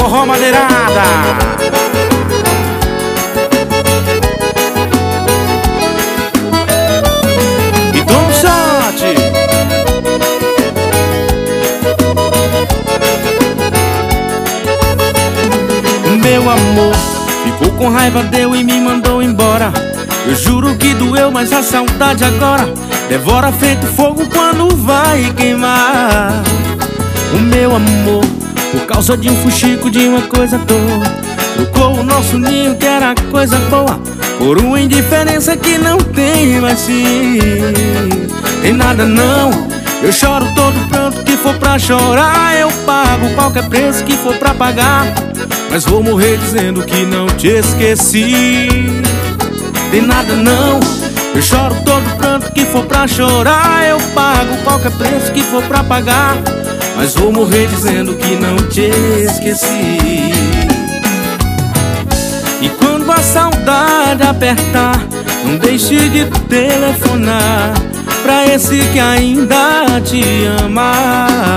forró madeirada. E Tom Shot. Meu amor ficou com raiva, deu e me mandou embora. Eu juro que doeu, mas a saudade agora devora feito fogo quando vai queimar. O meu amor, por causa de um fuxico, de uma coisa à toa, trocou o nosso ninho que era coisa boa por uma indiferença que não tem mais fim. Tem nada não, eu choro todo pranto que for pra chorar. Eu pago qualquer preço que for pra pagar, mas vou morrer dizendo que não te esqueci. Tem nada não, eu choro todo pranto que for pra chorar. Eu pago qualquer preço que for pra pagar, mas vou morrer dizendo que não te esqueci. E quando a saudade apertar, não deixe de telefonar pra esse que ainda te ama,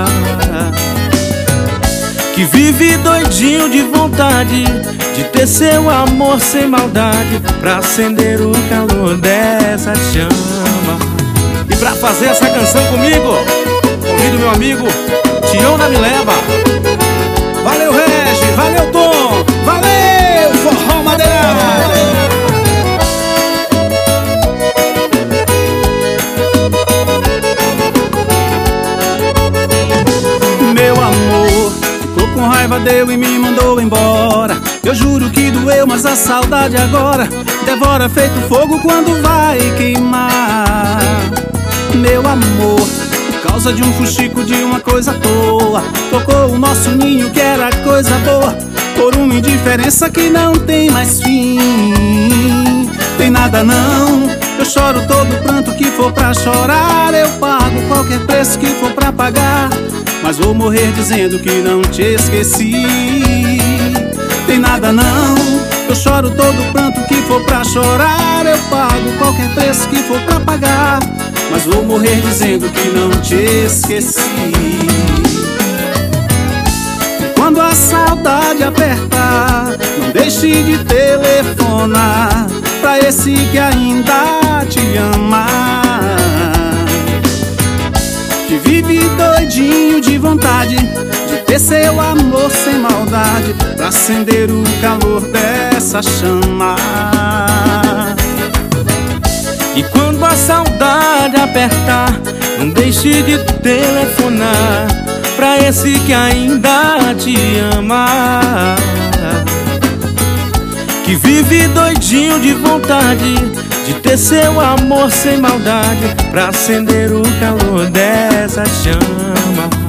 que vive doidinho de vontade de ter seu amor sem maldade, pra acender o calor dessa chama. E pra fazer essa canção comigo, convido meu amigo Tião da Me Leva. Valeu, Regi, valeu, Tom, valeu, forró madeirada. Meu amor ficou com raiva, deu e me mandou embora. Eu juro que doeu, mas a saudade agora devora feito fogo quando vai queimar. Meu amor, por causa de um fuxico, de uma coisa à toa, tocou o nosso ninho que era coisa boa por uma indiferença que não tem mais fim. Tem nada não, eu choro todo pranto que for pra chorar. Eu pago qualquer preço que for pra pagar, mas vou morrer dizendo que não te esqueci. Tem nada não, eu choro todo pranto que for pra chorar. Eu pago qualquer preço que for pra pagar, mas vou morrer dizendo que não te esqueci. E quando a saudade apertar, não deixe de telefonar pra esse que ainda te ama, que vive doidinho de vontade de ter seu amor sem maldade, pra acender o calor dessa chama. E quando a saudade apertar, não deixe de telefonar pra esse que ainda te ama, que vive doidinho de vontade de ter seu amor sem maldade, pra acender o calor dessa chama.